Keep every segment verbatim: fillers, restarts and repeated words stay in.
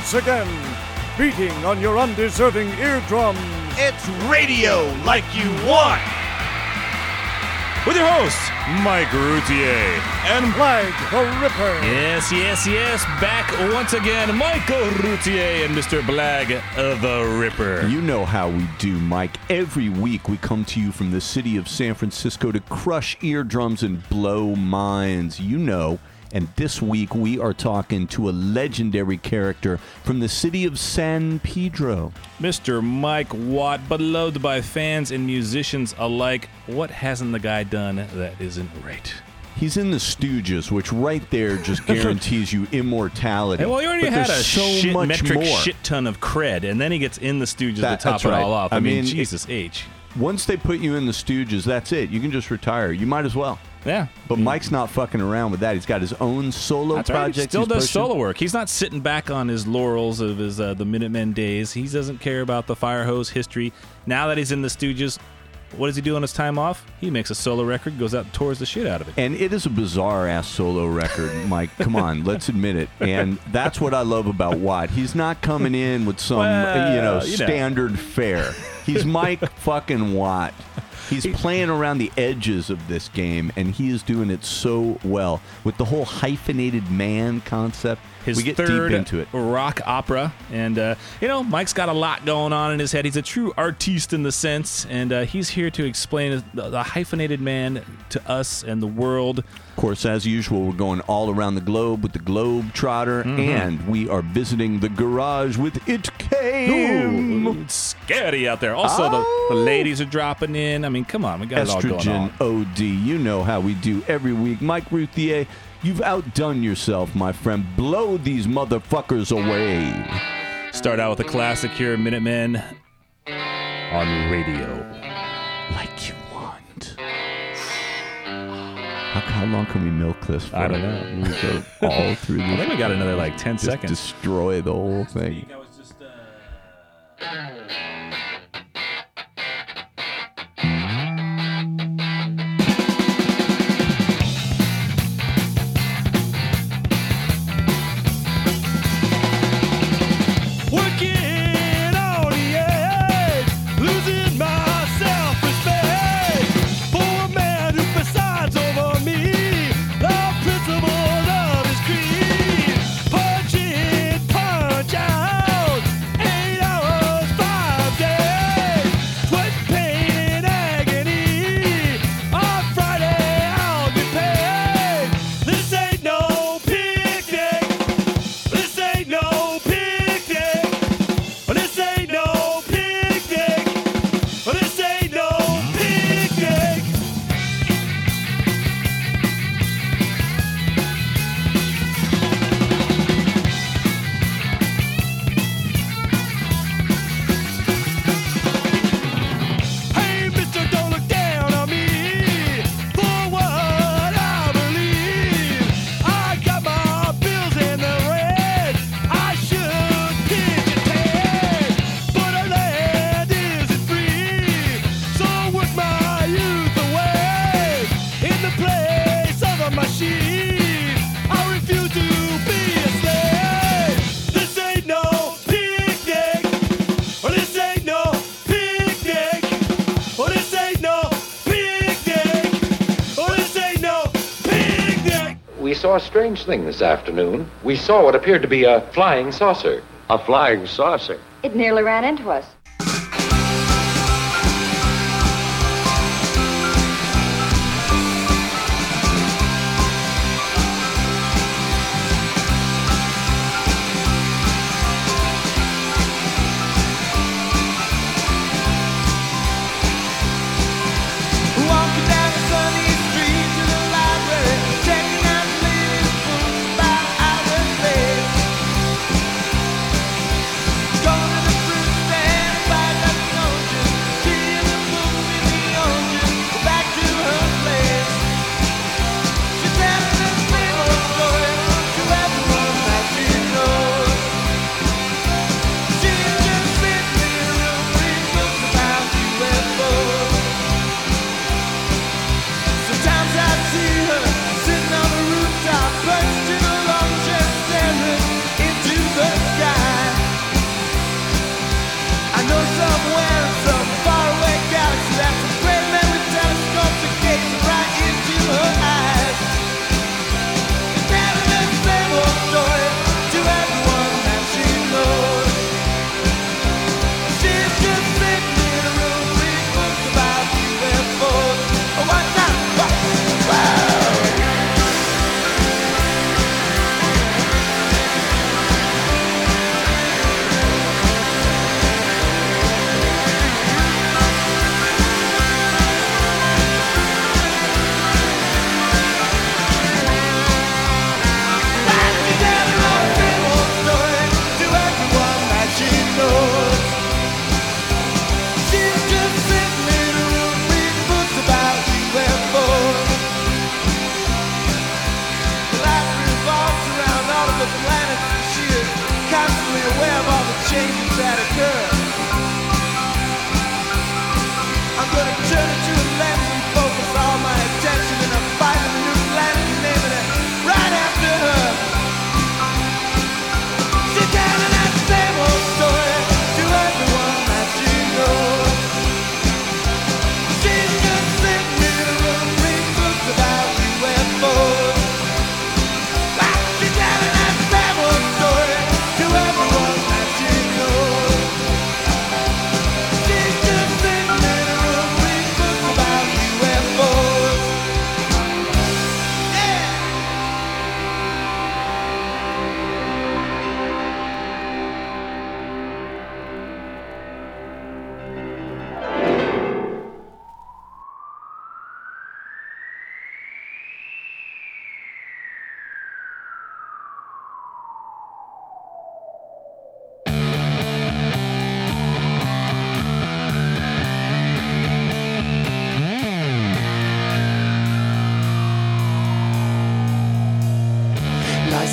once again, beating on your undeserving eardrums. It's radio like you want. With your hosts, Mike Routier and Blag the Ripper. Yes, yes, yes. Back once again, Michael Routier and Mister Blag the Ripper. You know how we do, Mike. Every week we come to you from the city of San Francisco to crush eardrums and blow minds. You know. And this week we are talking to a legendary character from the city of San Pedro. Mister Mike Watt, beloved by fans and musicians alike. What hasn't the guy done that isn't right? He's in the Stooges, which right there just guarantees you immortality. Hey, well, he already but had a so shit, much metric more. shit ton of cred, and then he gets in the Stooges That, to top that's it right. all off. I, I mean, mean, Jesus H. Once they put you in the Stooges, that's it. You can just retire. You might as well. Yeah. But Mike's not fucking around with that. He's got his own solo That's right. project. He still he's does pushing. solo work. He's not sitting back on his laurels of his uh, the Minutemen days. He doesn't care about the fire hose history. Now that he's in the Stooges, what does he do on his time off? He makes a solo record, goes out and tours the shit out of it. And it is a bizarre-ass solo record, Mike. Come on, let's admit it. And that's what I love about Watt. He's not coming in with some, Well, you know, you know. standard fare. He's Mike fucking Watt. He's playing around the edges of this game, and he is doing it so well. With the whole hyphenated man concept, His we get third deep into it. rock opera. And, uh, you know, Mike's got a lot going on in his head. He's a true artiste in the sense, and uh, he's here to explain the, the hyphenated man to us and the world. Of course, as usual, we're going all around the globe with the Globe Trotter, Mm-hmm. and we are visiting the garage with It Came. Ooh, it's scary out there. Also, Oh. the, the ladies are dropping in. I mean, come on. We got it all going Estrogen on. O D. You know how we do every week. Mike Routier, you've outdone yourself, my friend. Blow these motherfuckers away. Start out with a classic here, Minutemen on radio. Like you want. How, how long can we milk this for? I don't know. We go all through this. I think we got another like ten Just seconds. destroy the whole thing. I was just, uh... Working on the edge, losing my self-respect for a man who presides over me. The principles of his creed, punch in, punch out, eight hours, five days, sweat, pain, and agony. On Friday I'll get paid. This ain't no picnic. This ain't no picnic. This ain't no picnic. This ain't no picnic. Hey, mister, don't look down on me for what I believe. I got my bills in the red. I should pitch a tent, but our land isn't free. So I work my youth away in the place of a machine. I refuse to be a slave. This ain't no picnic. This ain't no picnic. This ain't no picnic. This ain't no picnic. We saw a strange thing this afternoon. We saw what appeared to be a flying saucer. A flying saucer. It nearly ran into us. Walking down a sunny street to the library, checking out the latest books about outer space. Going to the fruit stand,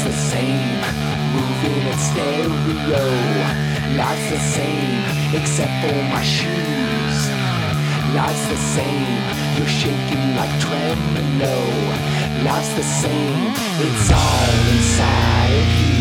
Life's the same, moving in stereo. Life's the same, except for my shoes. Life's the same, you're shaking like tremolo. Life's the same, it's all inside of you.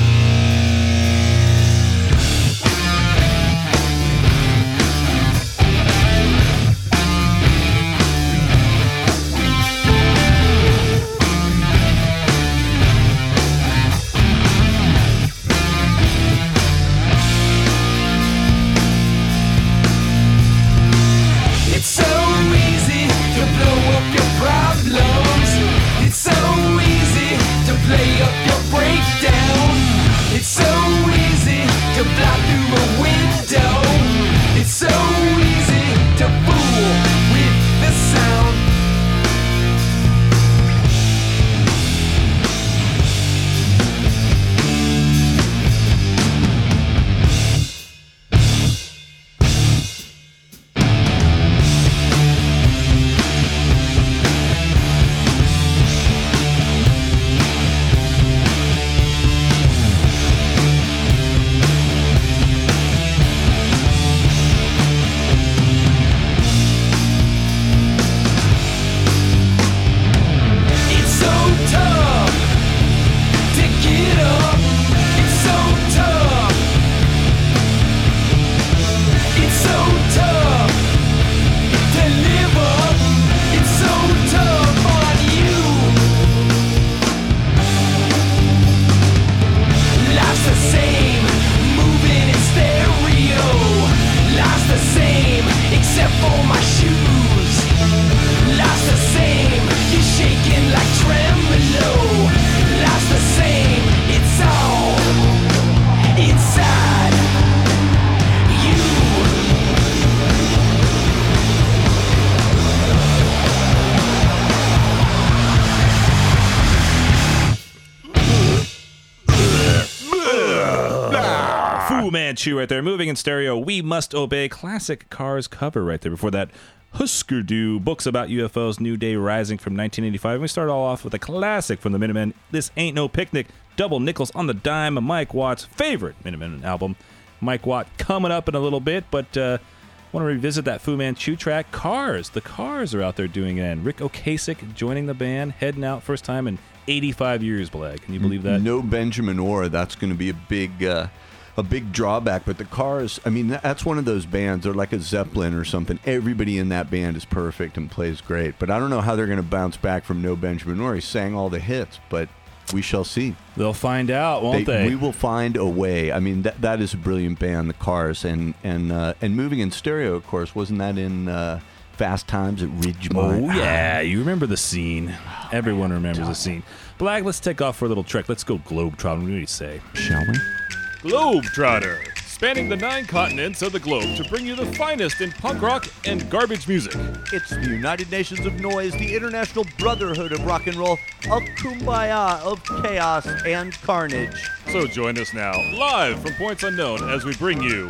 Manchu right there, moving in stereo. We Must Obey, classic Cars cover right there. Before that, Husker Du, books about U F Os, New Day Rising from nineteen eighty-five. And we start all off with a classic from the Minutemen, This Ain't No Picnic, double nickels on the dime, Mike Watt's favorite Minutemen album. Mike Watt coming up in a little bit, but uh, want to revisit that Fu Manchu track. Cars, the Cars are out there doing it, and Rick Ocasek joining the band, heading out first time in eighty-five years, Blag. Can you believe that? No Benjamin Orr. That's going to be a big... Uh A big drawback, but the Cars, I mean, that's one of those bands. They're like a Zeppelin or something. Everybody in that band is perfect and plays great. But I don't know how they're going to bounce back from No Benjamin Orr. He sang all the hits, but we shall see. They'll find out, won't they? they? We will find a way. I mean, that that is a brilliant band, the Cars. And and uh, and moving in stereo, of course, wasn't that in uh, Fast Times at Ridgemont? Oh, yeah. You remember the scene. Everyone remembers the scene. Blag, let's take off for a little trek. Let's go globetrotting. What do you say? Shall we? Globetrotter, spanning the nine continents of the globe to bring you the finest in punk rock and garbage music. It's the United Nations of Noise, the International Brotherhood of Rock and Roll, of Kumbaya, of Chaos and Carnage. So join us now, live from points unknown, as we bring you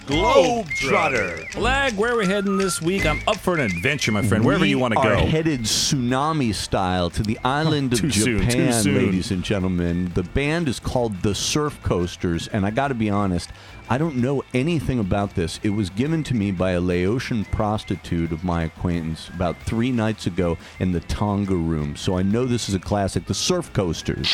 Globetrotter. Blag, where are we heading this week? I'm up for an adventure, my friend, wherever we you want to are go. Headed tsunami style to the island of Too soon, too Japan, soon. ladies and gentlemen. The band is called the Surf Coasters, and I got to be honest, I don't know anything about this. It was given to me by a Laotian prostitute of my acquaintance about three nights ago in the Tonga room, so I know this is a classic. The Surf Coasters.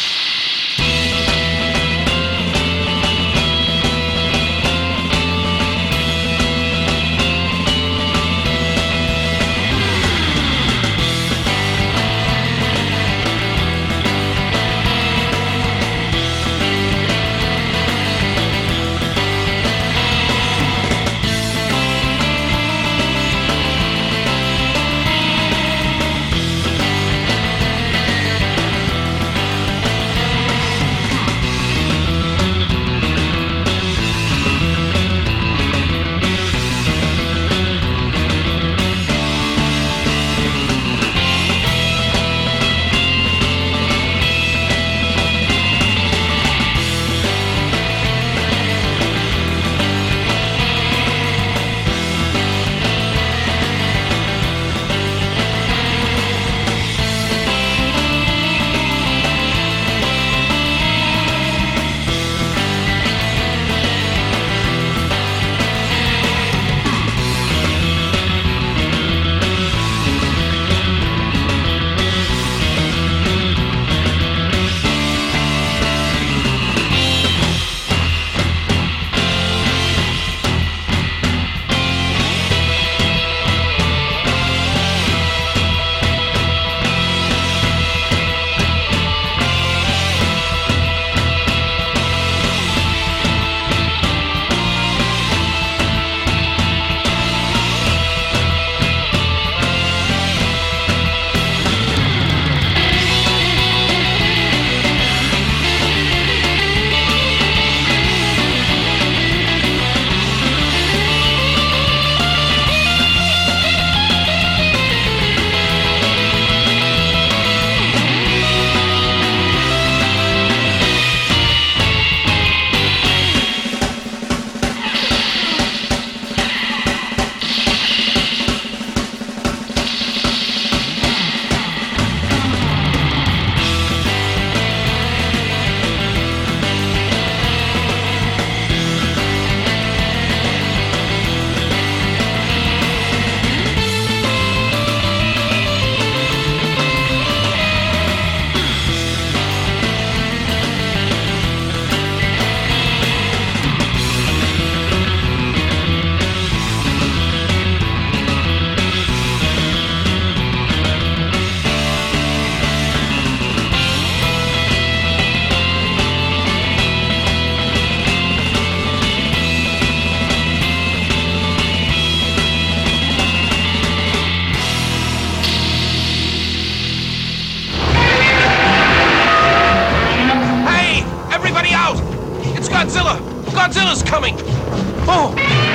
Godzilla's coming! Oh!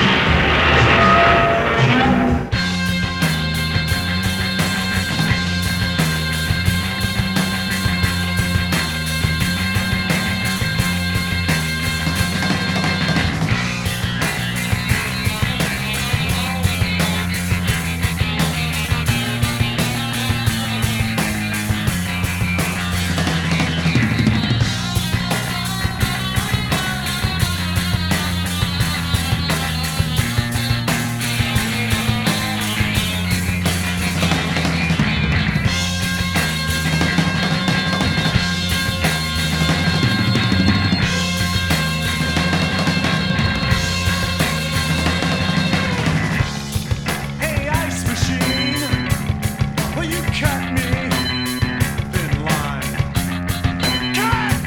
Hey, ice machine, will you cut me thin line? Cut!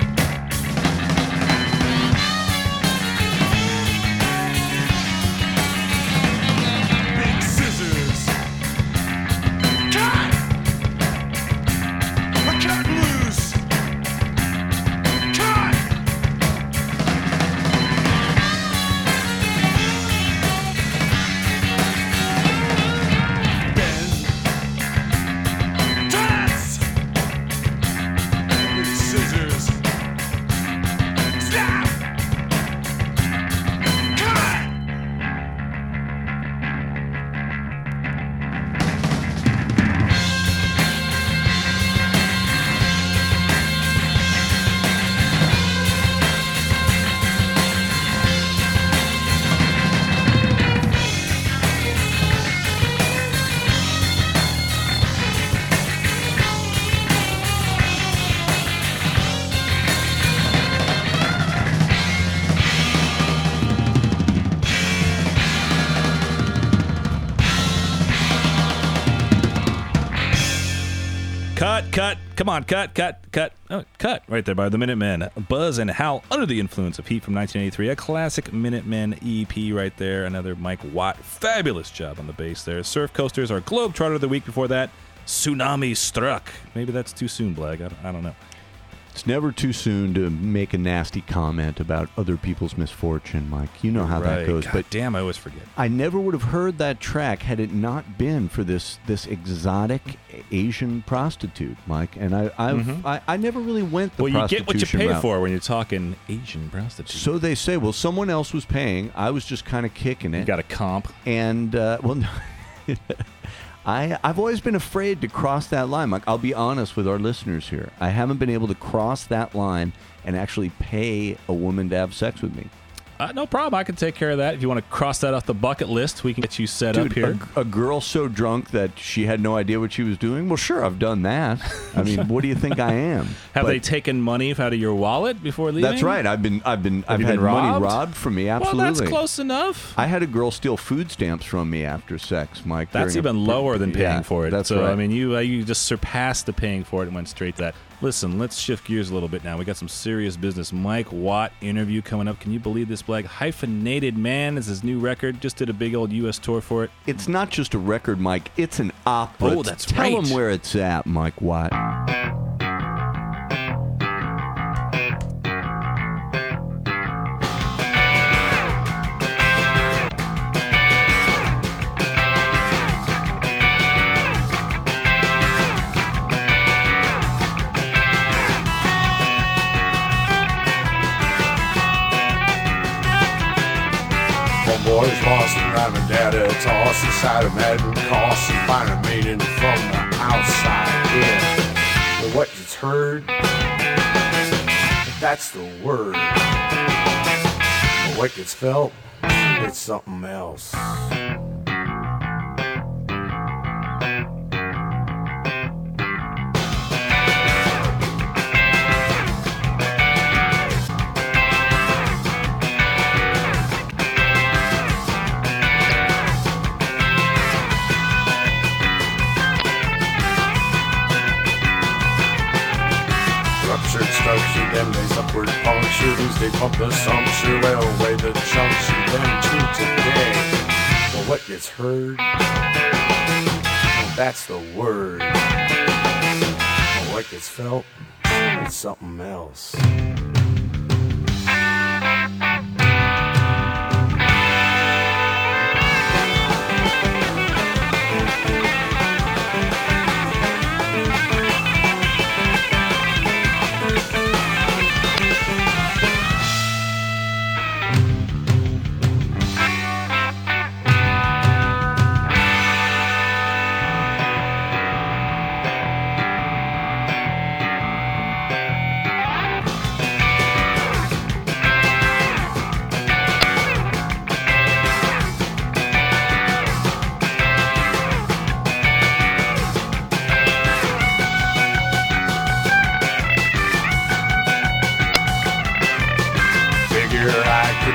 Big scissors. Cut! We're cutting loose. Cut! Bend. Twist! Big scissors. Snap! Cut! Cut, cut, come on, cut, cut, cut. Oh, cut right there by the Minutemen. Buzz and Hal under the influence of heat from nineteen eighty-three. A classic Minutemen E P right there. Another Mike Watt. Fabulous job on the bass there. Surf Coasters, our Globetrotter of the week before that. Tsunami Struck. Maybe that's too soon, Blag. I don't, I don't know. It's never too soon to make a nasty comment about other people's misfortune, Mike. You know how Right. that goes. God But damn, I always forget. I never would have heard that track had it not been for this this exotic Asian prostitute, Mike. And I I've, Mhm. I, I never really went the Well, you get what you prostitution pay route. for when you're talking Asian prostitutes. So they say. Well, someone else was paying. I was just kind of kicking it. You got a comp. And uh, well, no. I I've always been afraid to cross that line, Mike. I'll be honest with our listeners here. I haven't been able to cross that line and actually pay a woman to have sex with me. Uh, no problem. I can take care of that. If you want to cross that off the bucket list, we can get you set Dude, up here. A, a girl so drunk that she had no idea what she was doing. Well, sure, I've done that. I mean, what do you think I am? Have But they taken money out of your wallet before leaving? That's right. I've been I've been Have I've you had been money robbed? robbed from me. Well, Absolutely. that's close enough. I had a girl steal food stamps from me after sex, Mike. That's during a- even lower than paying Yeah, for it. That's so right. I mean, you uh, you just surpassed the paying for it and went straight to that. Listen, let's shift gears a little bit now. We got some serious business. Mike Watt interview coming up. Can you believe this, Black? Hyphenated Man is his new record. Just did a big old U S tour for it. It's not just a record, Mike. It's an opera. Oh, that's Tell right. them where it's at, Mike Watt. Boys lost around the data toss inside of Madden costs and find a meaning from the outside in. But what it's heard, that's the word. But what gets felt, it's something else. Ruptured structure, them days upward punctures, they pump the sumpture, well away the chunks, and then to today. Well, what gets heard? Well, that's the word. Well, what gets felt? It's something else.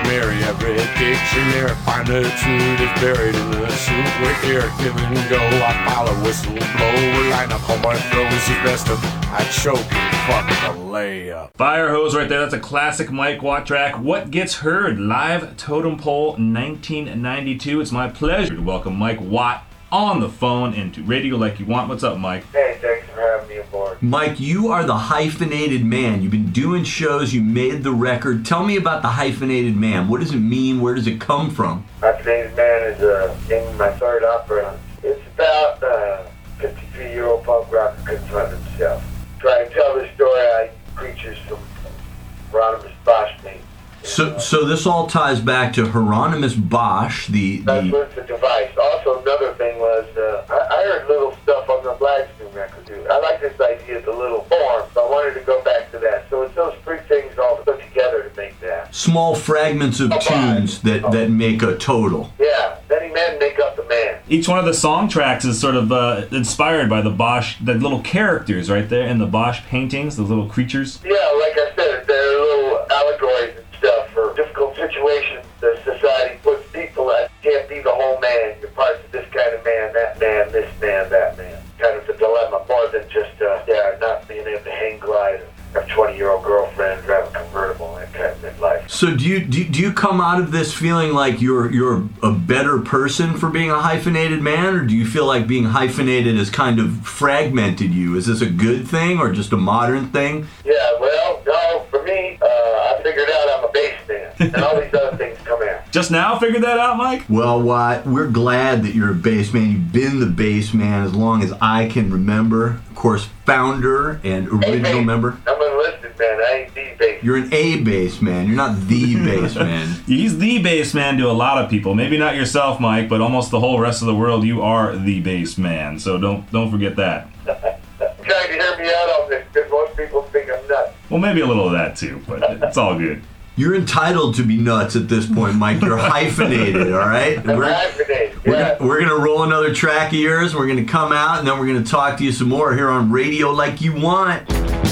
dictionary. Every dictionary find the truth is buried in the soup. We're here, give and go. I follow, whistle, blow. We line up on my throws. Is best of I choke and fuck the layup. Fire hose right there. That's a classic Mike Watt track. What Gets Heard? Live Totem Pole nineteen ninety-two. It's my pleasure to welcome Mike Watt on the phone into Radio Like You Want. What's up, Mike? Hey, thanks for having me aboard. Mike, you are the hyphenated man. You've been doing shows. You made the record. Tell me about the hyphenated man. What does it mean? Where does it come from? Hyphenated Man is uh, in my third opera. It's about a fifty-three-year-old punk rocker confronting himself. Try to tell the story how creatures from Hieronymus Bosch made. So, so this all ties back to Hieronymus Bosch, the... That's the what's the device. Also, another thing was, uh, I, I heard little stuff on the Blackstone record, dude. I like this idea of the little form, so I wanted to go back to that. So it's those three things all put together to make that. small fragments of tunes that, that make a total. Yeah, many men make up the man. Each one of the song tracks is sort of uh, inspired by the Bosch, the little characters right there in the Bosch paintings, the little creatures. Yeah, like I said, they're little allegories and stuff for difficult situations that society puts people that can't be the whole man. You're parts of this kind of man, that man, this man, that man. Kind of a dilemma, more than just, uh, yeah, not being able to hang glide, have a twenty-year-old girlfriend, drive a convertible, that kind of midlife. So do you, do you do you come out of this feeling like you're you're a better person for being a hyphenated man, or do you feel like being hyphenated has kind of fragmented you? Is this a good thing or just a modern thing? Yeah, well, no, for me, uh, I figured out I'm a bass man, and all these other things come in. Just now figured that out, Mike? Well, Watt, we're glad that you're a bass man. You've been the bass man as long as I can remember. Of course, founder and original hey, member. I'm enlisted, man. I ain't the bass. You're an A bass man. You're not the bass man. He's the bass man to a lot of people. Maybe not yourself, Mike, but almost the whole rest of the world. You are the bass man. So don't don't forget that. Trying to hear me out on this because most people think I'm nuts. Well, maybe a little of that too, but it's all good. You're entitled to be nuts at this point, Mike. You're hyphenated, all right? I'm We're, hyphenated, we're, yeah. gonna, we're gonna roll another track of yours. We're gonna come out, and then we're gonna talk to you some more here on Radio Like You Want.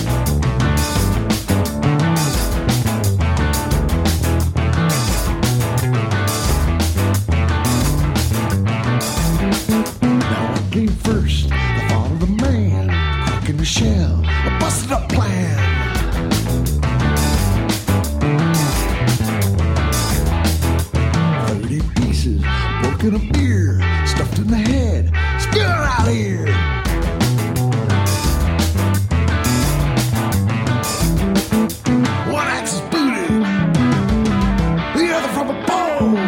Now I came first, the thought of the man, cracking the shell, a busted up plan. Thirty pieces, broken up ear, stuffed in the head, spit it out here. One axe is booted, the other from a bone.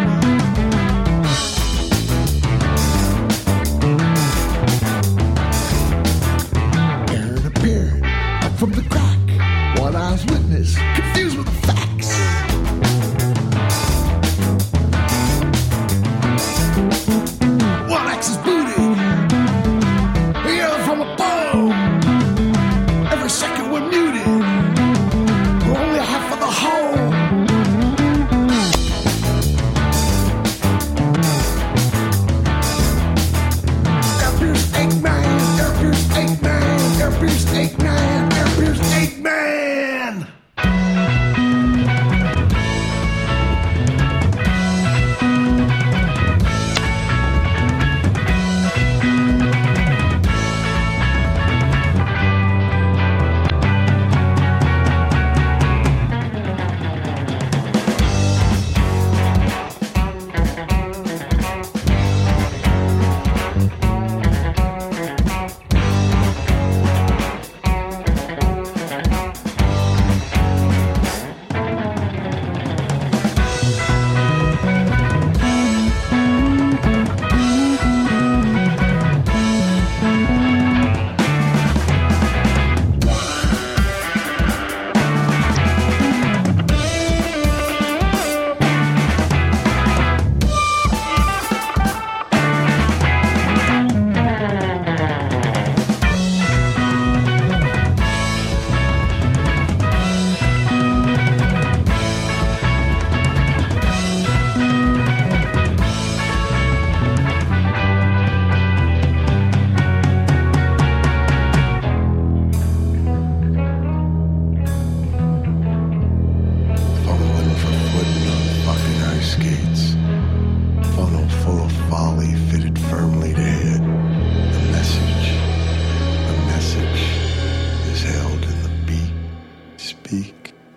Aaron appeared up from the crack. One eyes witness, confused with the facts. One axe is booted, the other from a bone. Every second we're muted, we're only half of the whole. Airpierce Eggman, Airpierce Eggman, Airpierce Eggman, Airpierce Eggman. speak.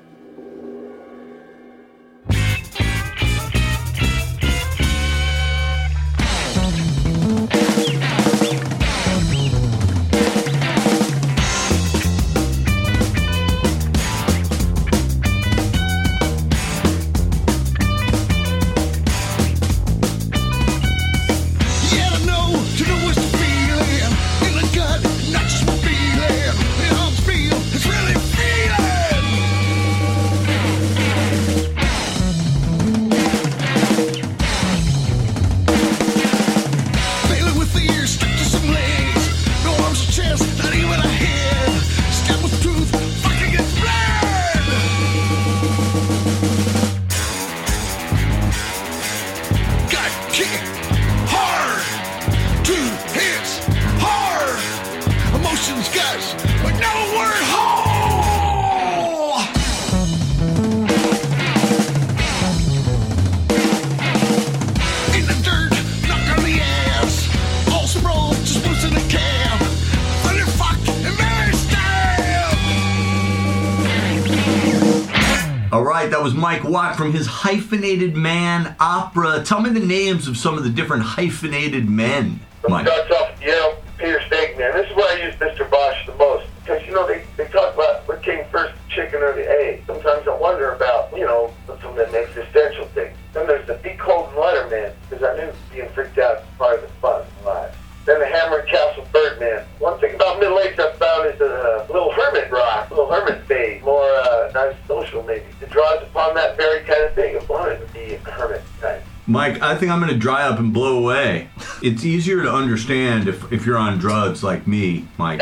That was Mike Watt from his Hyphenated Man opera. Tell me the names of some of the different hyphenated men, Mike. Starts off, you know, Peter Stegman. This is where I use Mister Bosch the most. Because, you know, they, they talk about what came first, the chicken or the egg. Sometimes I wonder about, you know, some of the existential things. Then there's the Be Cold and Letterman, because I knew being freaked out was part of the fun in life. Then the Hammer and Castle Birdman. One thing about Middle Age I found is a little hermit rock, a little hermit phase, more uh, not social maybe. It draws upon that very kind of thing of wanting to be a hermit type. Mike, I think I'm going to dry up and blow away. It's easier to understand if, if you're on drugs like me, Mike.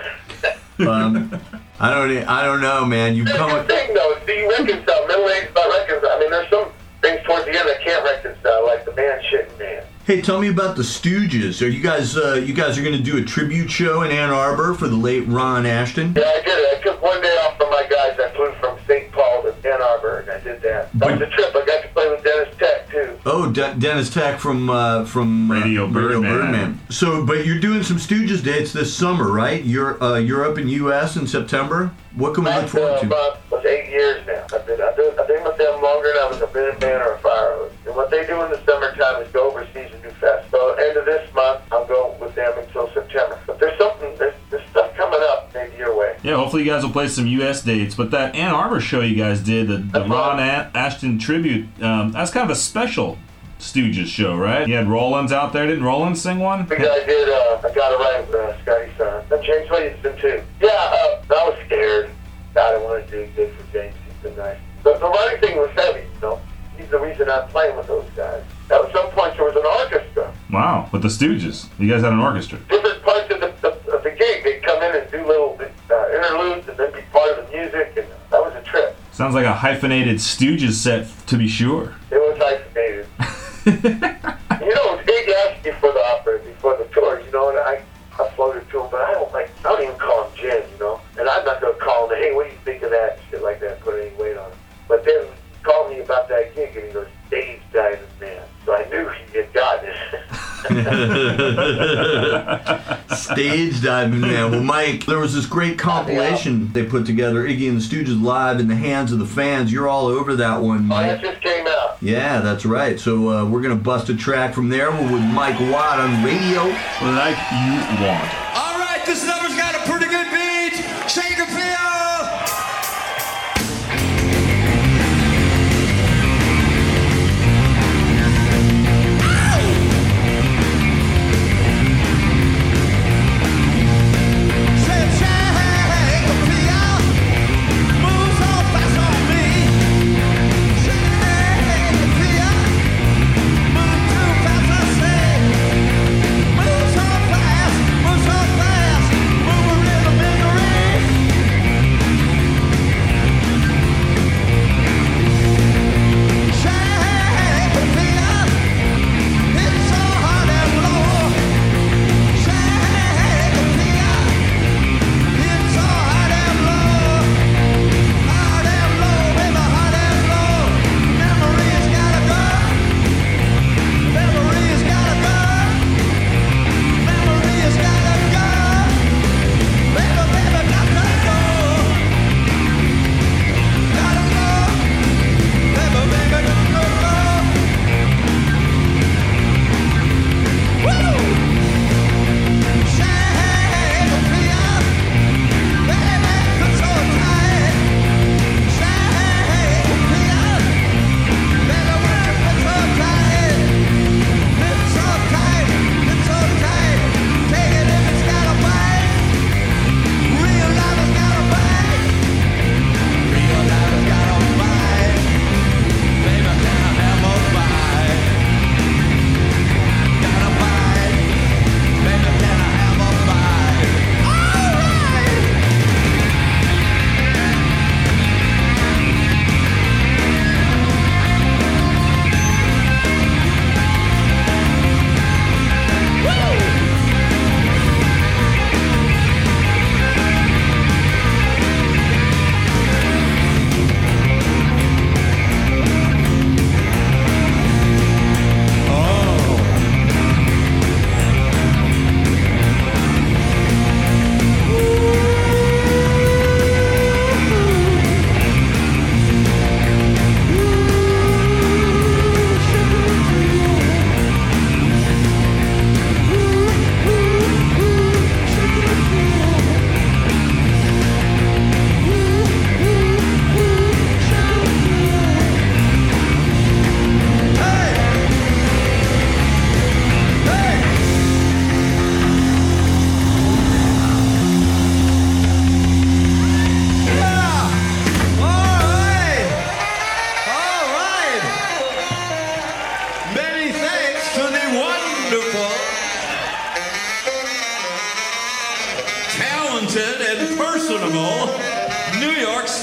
um, I don't I don't know, man. You come. That's the thing, though. Do you reconcile? Middle age about reconcile. I mean, there's some things towards the end I can't reconcile, like the man shitting man. Hey, tell me about the Stooges. Are you guys uh, you guys are going to do a tribute show in Ann Arbor for the late Ron Ashton? Yeah, I did it. I took one day off from my guys. I flew from Saint Paul to Ann Arbor, and I did that. That was a trip. I got to play with Dennis Tech too. Oh, De- Dennis Tech from uh, from uh, Radio Birdman. Birdman. So, but you're doing some Stooges dates this summer, right? You're uh, you're up in U S in September. What can we look forward to? About was eight years now. I've been I've been I've been with them longer than I was a Minuteman or a fire hose. And what they do in the summertime is go overseas and do fest. So end of this month, I'll go with them until September. But there's something there's, there's stuff coming up maybe your way. Yeah, hopefully you guys will play some U S dates. But that Ann Arbor show you guys did, the, the Ron a- Ashton tribute, um, that's kind of a special Stooges show, right? You had Rollins out there. Didn't Rollins sing one? Because I did, uh, I got it right with uh, Scotty Son. And James Williamson too. Yeah, uh, I was scared. I didn't want to do good for James. He's been nice. But the running thing was heavy, you know. He's the reason I'm playing with those guys. At some point there was an orchestra. Wow, with the Stooges. You guys had an orchestra. Different parts of the, of, of the gig. They'd come in and do little uh, interludes and then be part of the music, and that was a trip. Sounds like a hyphenated Stooges set, to be sure. It was hyphenated. You know, Big asked me for the opera before the tour, you know, and I, I floated to him, but I don't like, I don't even call him Jim, you know, and I'm not going to call him, hey, what do you think of that, shit like that, put any weight on him. But then he called me about that gig, and he goes, Stage Diving Man. So I knew he had gotten it. Stage Diving Man. Well, Mike, there was this great compilation they put together, Iggy and the Stooges Live in the Hands of the Fans. You're all over that one, Mike. Oh, that just came out. Yeah, that's right. So uh, we're going to bust a track from there. We're with Mike Watt on radio. Like you want. All right, this number's got a pretty good beat. Shake the feel. Move so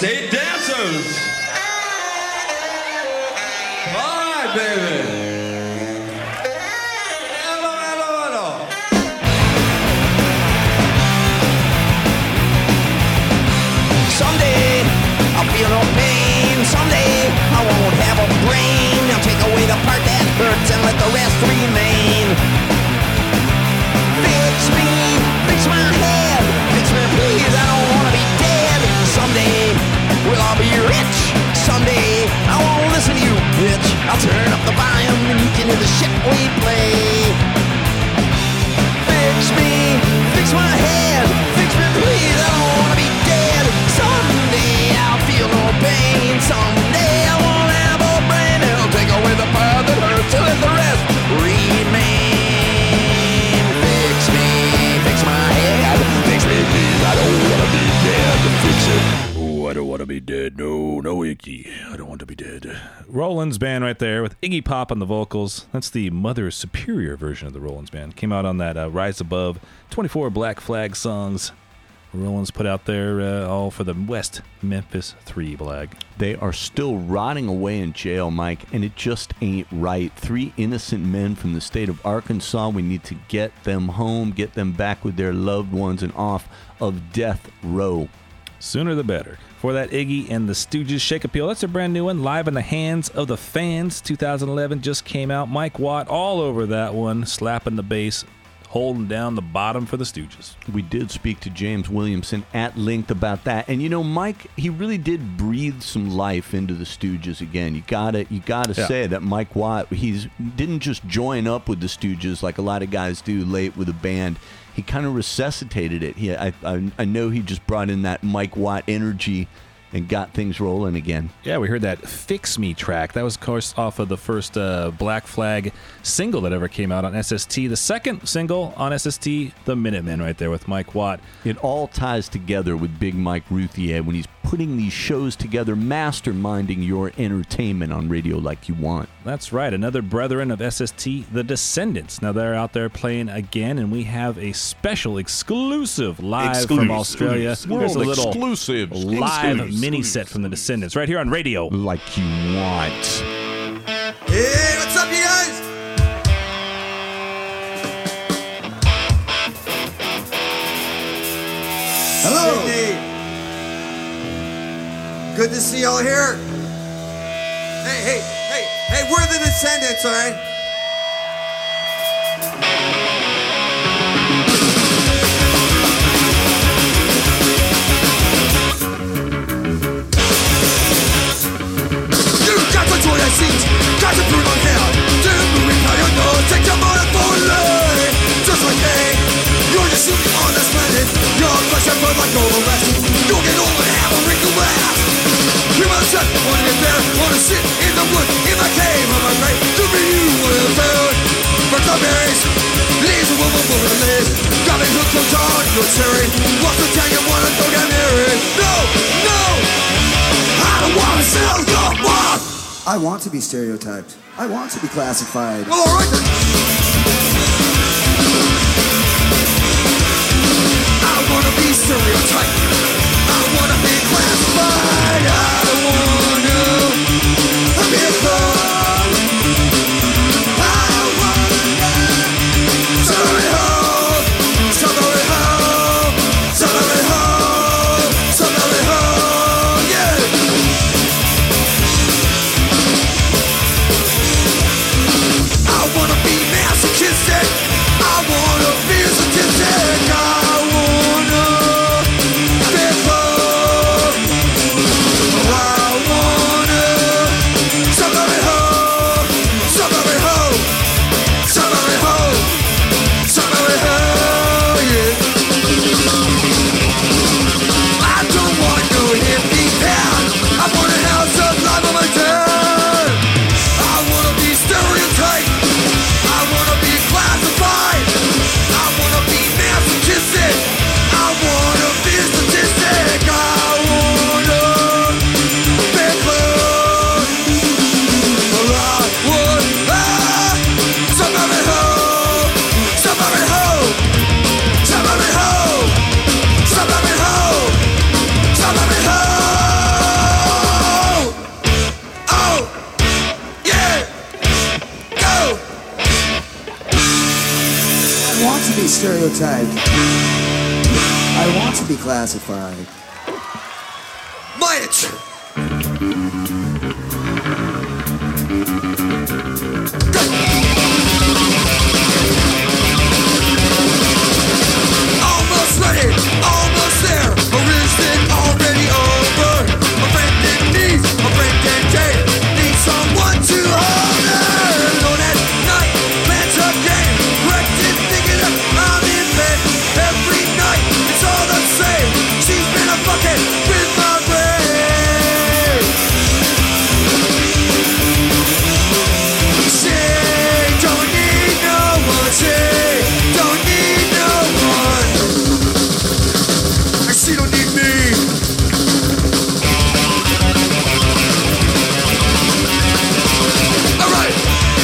State dancers. All right, baby. Hello, hello, hello. Someday I'll feel no pain. Someday I won't have a brain. I'll take away the part that hurts and let the rest remain. Fix me, fix my head, fix me please. I don't wanna be dead. Someday we'll all be rich. Someday I won't listen to you, bitch. I'll turn up the volume and you can hear the shit we play. Fix me, fix my head, fix me please. I don't wanna be dead. Someday I'll feel no pain. Someday I won't have a brain. It'll take away the part that hurts and let the rest remain. Fix me, fix my head, fix me please. I don't wanna be dead. Fix it. Oh, I don't want to be dead. No, no, Iggy. I don't want to be dead. Roland's Band right there with Iggy Pop on the vocals. That's the Mother Superior version of the Roland's Band. Came out on that uh, Rise Above twenty-four Black Flag songs. Roland's put out there uh, all for the West Memphis three Blag. They are still rotting away in jail, Mike, and it just ain't right. Three innocent men from the state of Arkansas. We need to get them home, get them back with their loved ones and off of death row. Sooner the better. For that, Iggy and the Stooges, Shake Appeal. That's a brand new one, Live in the Hands of the Fans. two thousand eleven just came out. Mike Watt all over that one, slapping the bass, holding down the bottom for the Stooges. We did speak to James Williamson at length about that, and you know, Mike, he really did breathe some life into the Stooges again. You gotta, you gotta Yeah. say that Mike Watt, he's didn't just join up with the Stooges like a lot of guys do late with a band. He kind of resuscitated it. He, I, I, I know he just brought in that Mike Watt energy and got things rolling again. Yeah, we heard that Fix Me track. That was, of course, off of the first uh, Black Flag single that ever came out on S S T. The second single on S S T, The Minutemen, right there with Mike Watt. It all ties together with Big Mike Routhier when he's putting these shows together, masterminding your entertainment on radio like you want. That's right. Another brethren of S S T, The Descendants. Now they're out there playing again, and we have a special exclusive live Exclusive. from Australia. World There's a little exclusive. live Exclusive. mini set from The Descendants right here on radio. Like you want. Hey, what's up, you guys? Hello. Good to see y'all here. Hey, hey, hey, hey, we're the Descendants, all right? You got to join our seats, got to prove on down. Do moving how you know, take your motor for life. Just like me, you're just shooting on this planet. Your flesh and blood like over rest. You'll get old and have a wrinkle last. You must have wanna get there, wanna sit in the wood, in my cave, on my grave. To be you, wanna food. For berries, leaves a woman full of leaves. Got me hooked on John, you're cherry. What's the tell you wanna go get married? No, no, I don't wanna sell your blood. I want to be stereotyped. I want to be classified. Well, all right then. I wanna be stereotyped. I wanna be classified. I wanna be a thug. I wanna sorry ho, sorry ho, sorry ho, sorry ho, yeah. I wanna be masochistic. I wanna be sadistic. I wanna be stereotyped. I want to be classified. Mayach! Almost ready, almost there, or is it already over? A friend in need, a friend in day, need someone to hold her. Alone at night, plans a game, wrecked and thinking of I'm in bed. Every night, it's all the same, she's been a fucking with my brain. She don't need no one, she don't need no one. And she don't need me. Alright.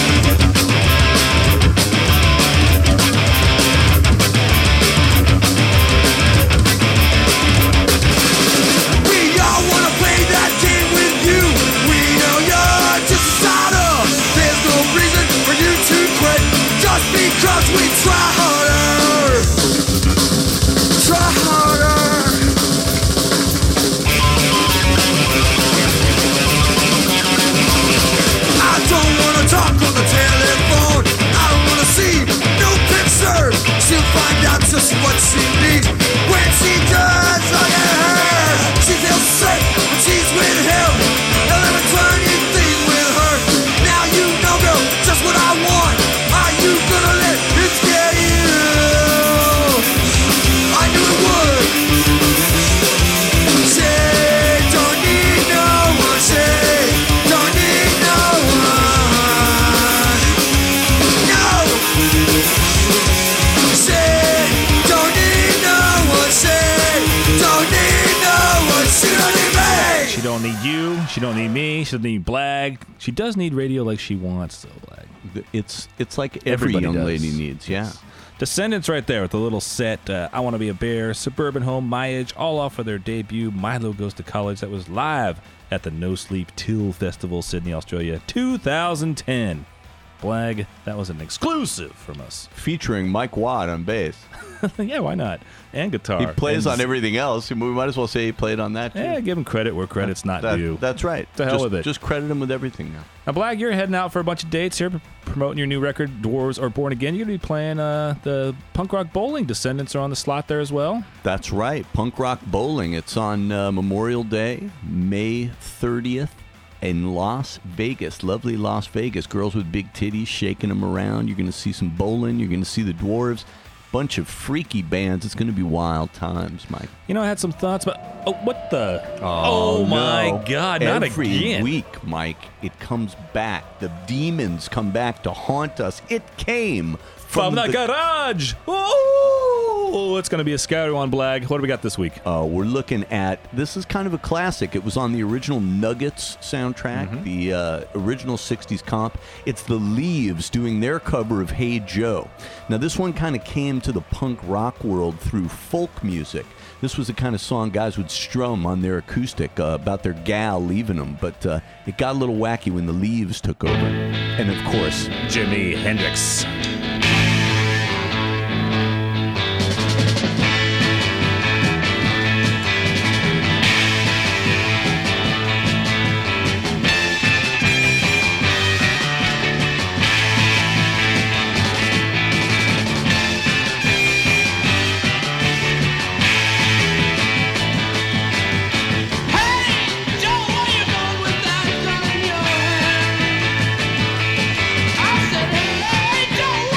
We all wanna play that game with you. We know you're just a starter. There's no reason for you to quit just because we try harder. Try harder. I don't wanna talk on the telephone. I don't wanna see no picture. She'll find out just what she needs when she does look at her. She feels safe when she's with him. They'll never try anything with her. Now you know, girl, just what I want. Are you gonna let it scare you? I knew it would. She don't need no one. She don't need no one. No. She don't need no one. She don't need no one. She don't need me. She don't need you. She don't need me. She doesn't need Blag. She does need radio like she wants, though, Blag. It's it's like every Everybody young does. lady needs. Yeah. Descendants right there with the little set. Uh, I Want to Be a Bear, Suburban Home, My Age, all off of their debut. Milo Goes to College. That was live at the No Sleep Till Festival, Sydney, Australia, two thousand ten. Blag, that was an exclusive from us. Featuring Mike Watt on bass. Yeah, why not? And guitar. He plays And on everything else. We might as well say he played on that too. Yeah, give him credit where credit's not That- due. That's right. To hell just, with it. Just credit him with everything now. Now, Blag, you're heading out for a bunch of dates here, promoting your new record, Dwarves Are Born Again. You're going to be playing uh, the Punk Rock Bowling. Descendants are on the slot there as well. That's right. Punk Rock Bowling. It's on uh, Memorial Day, May thirtieth, in Las Vegas. Lovely Las Vegas. Girls with big titties shaking them around. You're going to see some bowling. You're going to see the Dwarves. Bunch of freaky bands. It's going to be wild times, Mike. You know, I had some thoughts, but oh, what the? Oh, my no. God! Not Every again. week, Mike, it comes back. The demons come back to haunt us. It came From, from, the, garage. Oh, it's going to be a scary one, Blag. What do we got this week? Uh, we're looking at, this is kind of a classic. It was on the original Nuggets soundtrack, Mm-hmm. the uh, original sixties comp. It's the Leaves doing their cover of Hey Joe. Now, this one kind of came to the punk rock world through folk music. This was the kind of song guys would strum on their acoustic uh, about their gal leaving them, but uh, it got a little wacky when the Leaves took over. And, of course, Jimi Hendrix. I said, hey, Joe,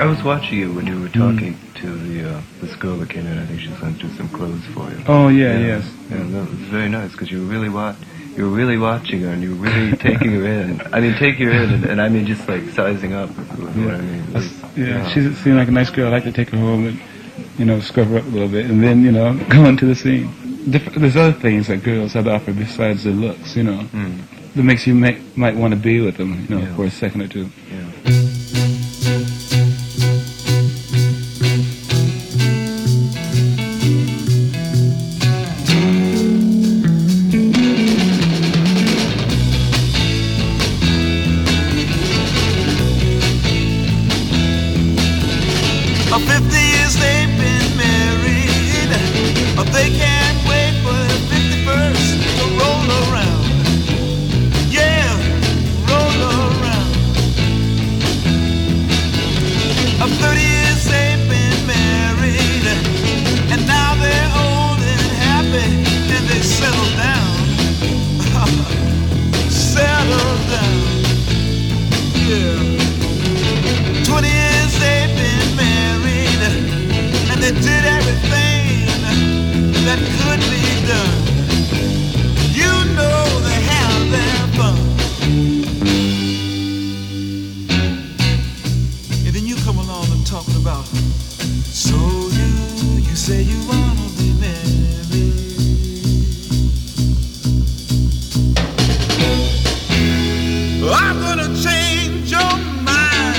I was watching you when you were talking mm. to the uh, this girl that came in. I think she's going to do some clothes for you. Oh yeah, yeah. yes. Yeah, that was very nice because you were really wa- you were really watching her and you were really taking her in. I mean, taking her in, and, and I mean just like sizing up. Is what yeah. I mean. Was, yeah, she seemed like a nice girl. I like to take her home and you know scrub her up a little bit, and then you know go into the scene. Different, there's other things that girls have to offer besides their looks, you know, mm. that makes you make, might want to be with them, you know, yeah. for a second or two. Yeah. fifty years they've been married, but they can't wait for the fifty-first to roll around. Yeah, roll around. Of thirty years they've been married, and now they're old and happy, and they settle down. Settle down. Yeah. Twenty years they've been married, and they did everything that could be done. You know they have their fun. And then you come along and talking about, so you, you say you wanna be married. I'm gonna change your mind.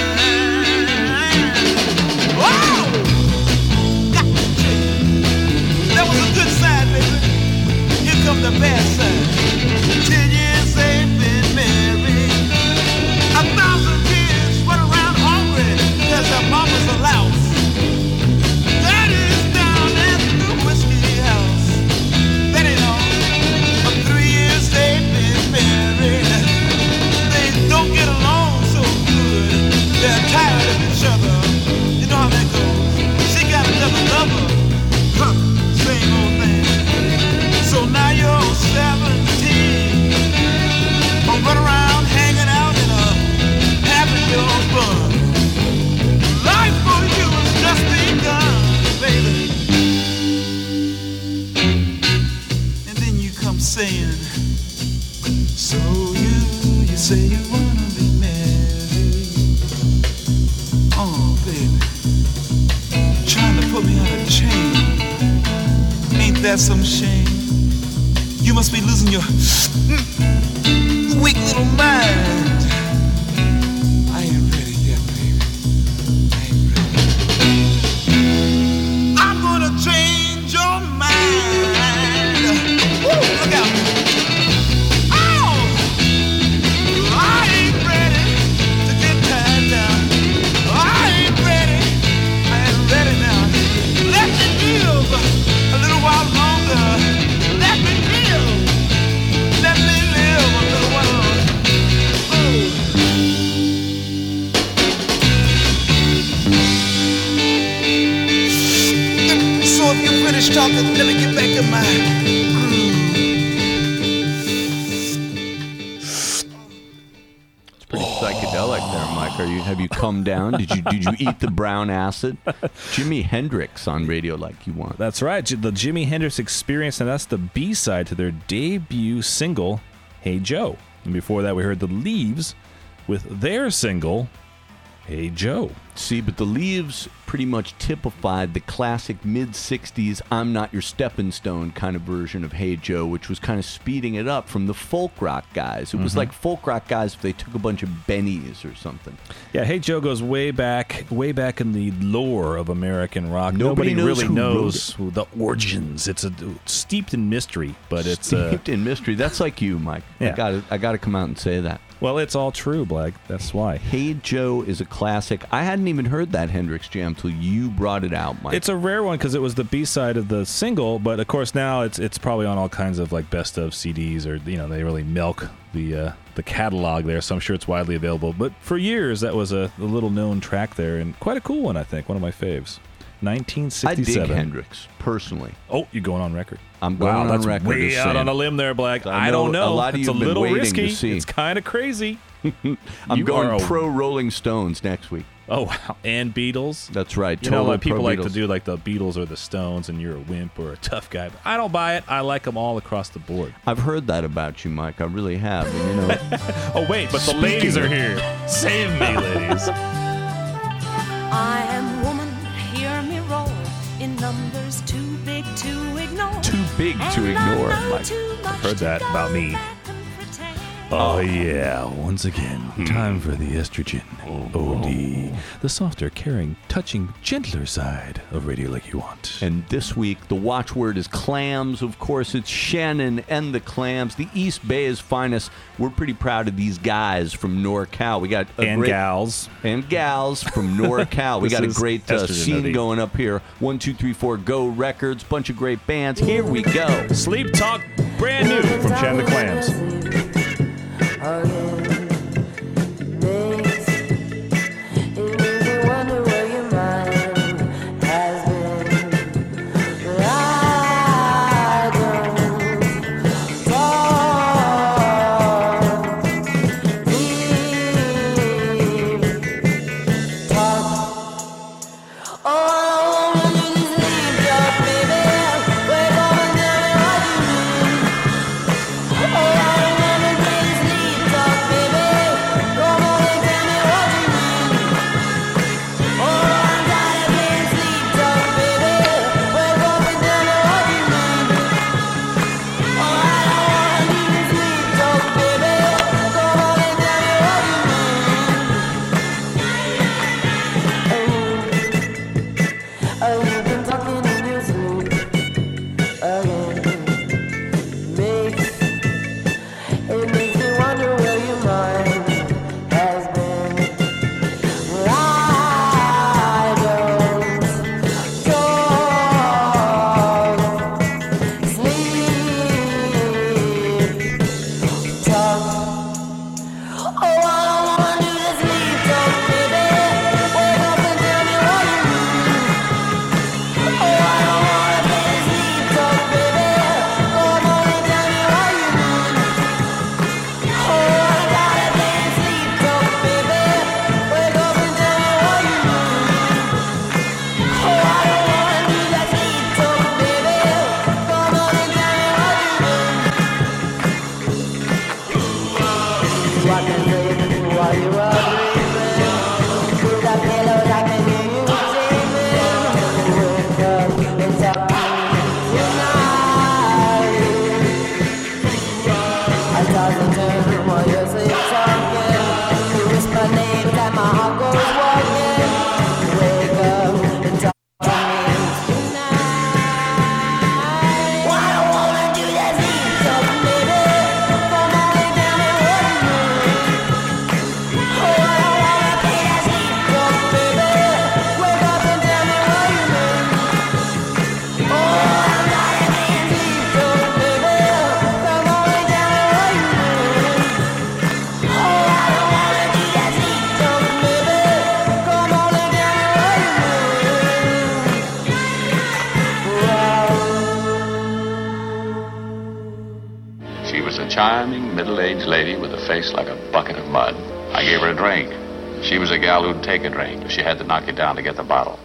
Whoa! Got to change. That was a good side, baby. Here comes the bad side. Ten years they've been married. A thousand kids run around hungry because their mama's a louse. Daddy's down at the whiskey house. That ain't all. For three years they've been married. They don't get along so good. They're tired of each other. You know how that goes. She got another lover. Huh, same old thing. So now you're seventeen. Or run around hanging out in a having your fun. Life for you has just begun, baby. And then you come saying, so you, you say you wanna be married. Oh, baby. Trying to put me on a chain. Ain't that some shame? You must be losing your weak little mind. I ain't ready yet, baby. I ain't ready. I'm gonna change your mind. Woo, look out. Oh! I ain't ready to get tied down. I ain't ready. I ain't ready now. Let me live a little while longer. Let me live. Let me live a little while longer. Oh. So if you finish talking, let me get back in my Pretty psychedelic there, Mike. Are you? Have you come down? Did you? Did you eat the brown acid? Jimi Hendrix on Radio Like You Want. That's right, J- the Jimi Hendrix Experience, and that's the B-side to their debut single, Hey Joe. And before that, we heard the Leaves with their single, Hey Joe. See, but the Leaves pretty much typified the classic mid-sixties I'm Not Your Stepping Stone kind of version of Hey Joe, which was kind of speeding it up from the folk rock guys. It was Mhm. like folk rock guys if they took a bunch of bennies or something. Yeah, Hey Joe goes way back, way back in the lore of American rock. Nobody knows really who knows who the origins. It's a steeped in mystery, but it's uh, Steeped in mystery. That's like you, Mike. Yeah. I got I got to come out and say that. Well, it's all true, Black. That's why. Hey Joe is a classic. I hadn't even heard that Hendrix jam till you brought it out, Mike. It's a rare one because it was the B-side of the single, but of course now it's it's probably on all kinds of like best of C Ds, or you know they really milk the uh, the catalog there, so I'm sure it's widely available. But for years that was a, a little known track there, and quite a cool one, I think, one of my faves. nineteen sixty-seven. I dig Hendrix personally. Oh, you're going on record. I'm going wow, on that's record. way as out saying- on a limb there, Black. I I, don't know know. a lot of it's you a have been little waiting risky. to see. It's kind of crazy. I'm You going are a- pro Rolling Stones next week. Oh wow, and Beatles. That's right. You know, Total like people pro like Beatles. to do like the Beatles or the Stones, and you're a wimp or a tough guy. But I don't buy it. I like them all across the board. I've heard that about you, Mike. I really have. And, you know, Oh wait, but the Speaking ladies are of- here. Save me, ladies. I am woman, hear me roar in numbers too big to ignore. too big to ignore, Mike. I've heard that about me. Oh yeah, once again, time for the estrogen O D, the softer, caring, touching, gentler side of Radio Like You Want. And this week, the watchword is clams. Of course, it's Shannon and the Clams, the East Bay's finest. We're pretty proud of these guys from NorCal. We got a And great, gals. and gals from NorCal. We This got a is great uh, estrogen O scene D. going up here. One, two, three, four, Go Records. Bunch of great bands. Here we go. Sleep Talk, brand new from Shannon the Clams. She was a charming, middle-aged lady with a face like a bucket of mud. I gave her a drink. She was a gal who'd take a drink, but she had to knock it down to get the bottle.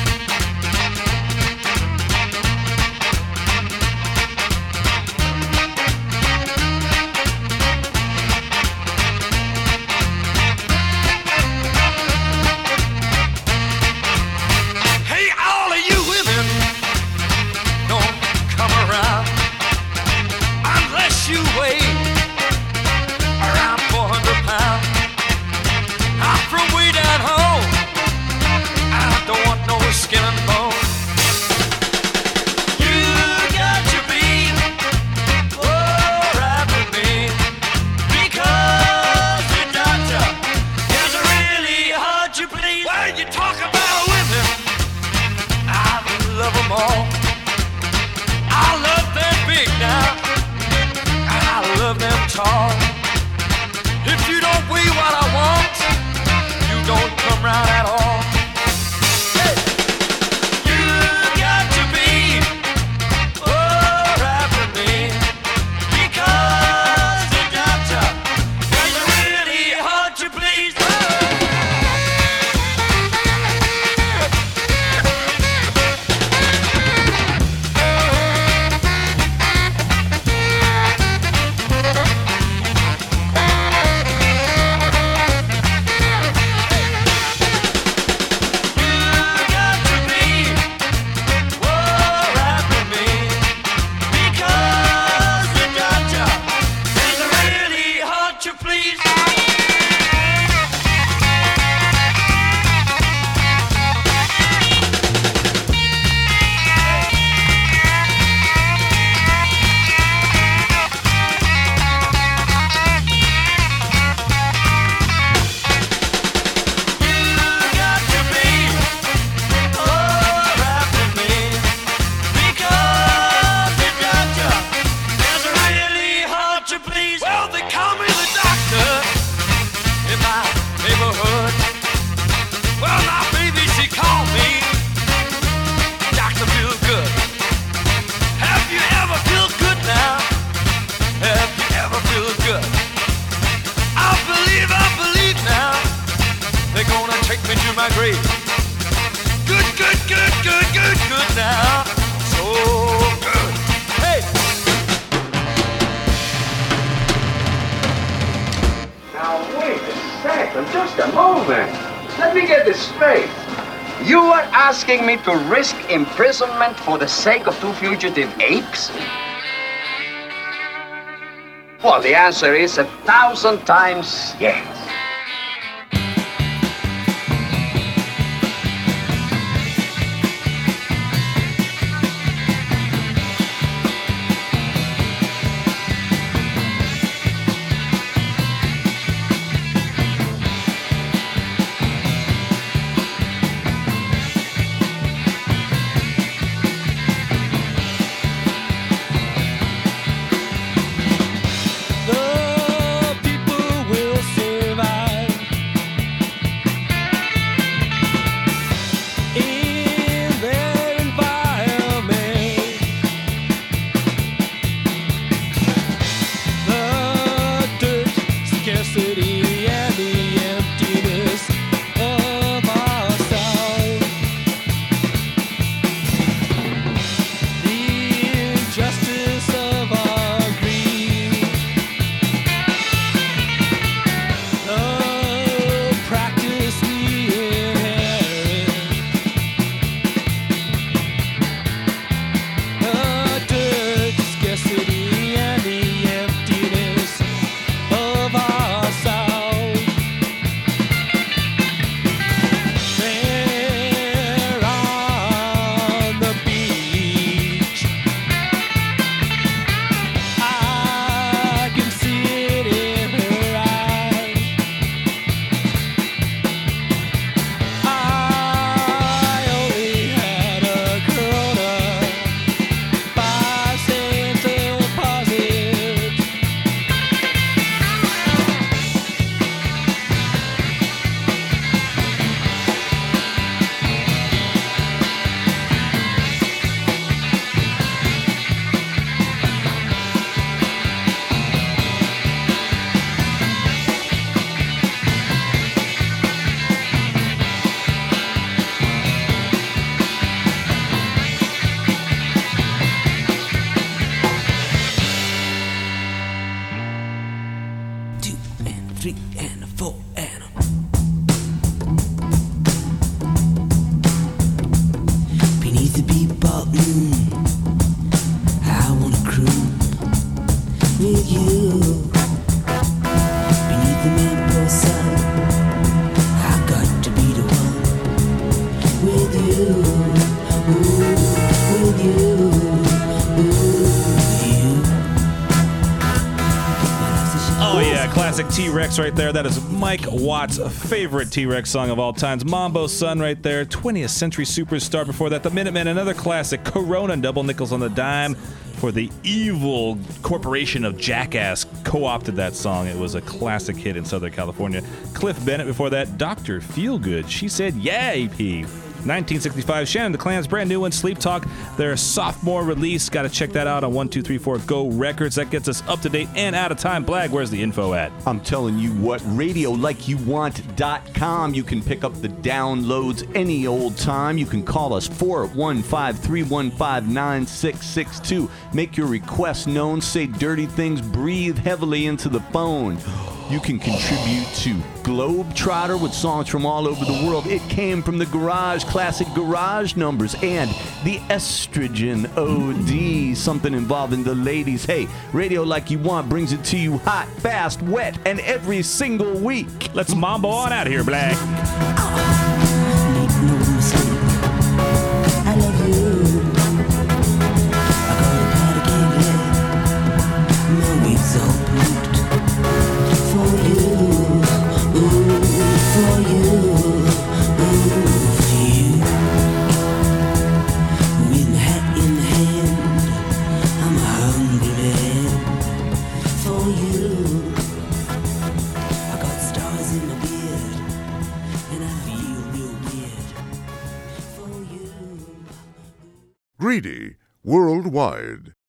Hey, all of you women, don't come around unless you weigh around four hundred pounds. I'm from way down home. I don't want my grave. Good, good, good, good, good, good now. So good. Hey! Now, wait a second, just a moment. Let me get this straight. You are asking me to risk imprisonment for the sake of two fugitive apes? Well, the answer is a thousand times yes. The people will survive in their environment. The dirt, scarcity, and the emptiness of our sound. The injustice of our greed. The practice we inherit. The dirt, scarcity, and the emptiness of our sound. There on the beach, I can see it in her eyes. I only had a Corona, five cents deposit. Two and three and four and beneath the bebop moon, I wanna croon with you. Beneath the maple sun, I got to be the one with you. Ooh, with you. Ooh, you. Oh yeah, classic T-Rex right there. That is Mike Watt's favorite T-Rex song of all times. Mambo Sun right there. twentieth Century Superstar before that. The Minutemen, another classic. Corona and Double Nickels on the Dime. For the evil corporation of Jackass co-opted that song. It was a classic hit in Southern California. Cliff Bennett before that. Doctor Feelgood. She Said Yeah E P. nineteen sixty-five, Shannon the Clan's brand new one, Sleep Talk, their sophomore release. Got to check that out on one two three four Go Records. That gets us up to date and out of time. Blag, where's the info at? I'm telling you what, radio like you want dot com. You can pick up the downloads any old time. You can call us four one five, three one five, nine six six two. Make your requests known, say dirty things, breathe heavily into the phone. You can contribute to Globetrotter with songs from all over the world. It came from the garage, classic garage numbers, and the estrogen O D, something involving the ladies. Hey, Radio Like You Want brings it to you hot, fast, wet, and every single week. Let's mambo on out of here, Black. Make no mistake, I love you. I got a party cake, my wings all booked. For you, ooh, for you, ooh, for you. With my hat in the hand, I'm a hungry man. For you, I got stars in my beard, and I feel real weird. For you. Greedy Worldwide.